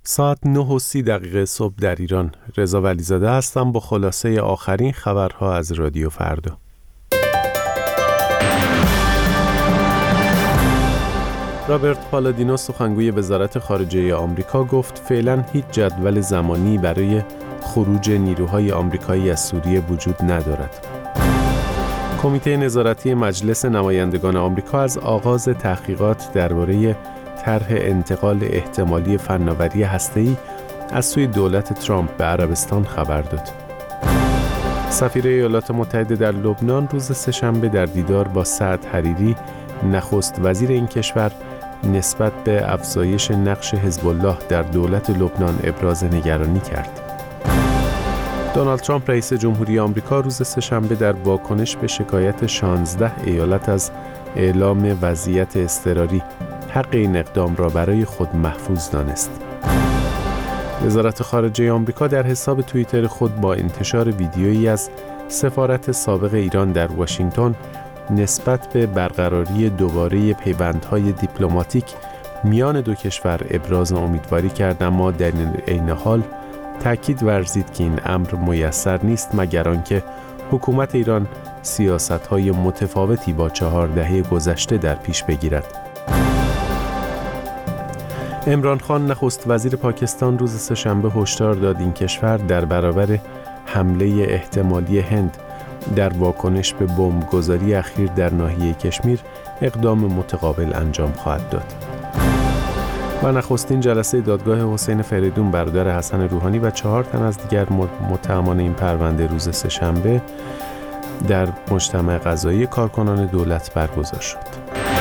ساعت 9:30 صبح در ایران. رضا ولیزاده هستم با خلاصه آخرین خبرها از رادیو فردا. رابرت پالادینو سخنگوی وزارت خارجه آمریکا گفت فعلا هیچ جدول زمانی برای خروج نیروهای آمریکایی از سوریه وجود ندارد. کمیته نظارتی مجلس نمایندگان آمریکا از آغاز تحقیقات درباره طرح انتقال احتمالی فناوری هسته‌ای از سوی دولت ترامپ به عربستان خبر داد. سفیر ایالات متحده در لبنان روز سه‌شنبه در دیدار با سعد حریری نخست وزیر این کشور نسبت به افزایش نقش حزب الله در دولت لبنان ابراز نگرانی کرد. دونالد ترامپ رئیس جمهوری آمریکا روز سه‌شنبه در واکنش به شکایت 16 ایالت از اعلام وضعیت اضطراری حق این اقدام را برای خود محفوظ دانست. وزارت خارجه آمریکا در حساب توییتر خود با انتشار ویدیویی از سفارت سابق ایران در واشنگتن نسبت به برقراری دوباره پیوندهای دیپلماتیک میان دو کشور ابراز امیدواری کرد، اما در عین حال تأکید ورزید که این امر میسر نیست مگر آنکه حکومت ایران سیاست‌های متفاوتی با 4 دهه گذشته در پیش بگیرد. عمران خان نخست وزیر پاکستان روز سه‌شنبه هشدار داد این کشور در برابر حمله احتمالی هند در واکنش به بمبگذاری اخیر در ناحیه کشمیر اقدام متقابل انجام خواهد داد. و نخستین جلسه دادگاه حسین فریدون برادر حسن روحانی و 4 تن از دیگر متهمان این پرونده روز سه‌شنبه در مجتمع قضایی کارکنان دولت برگزار شد.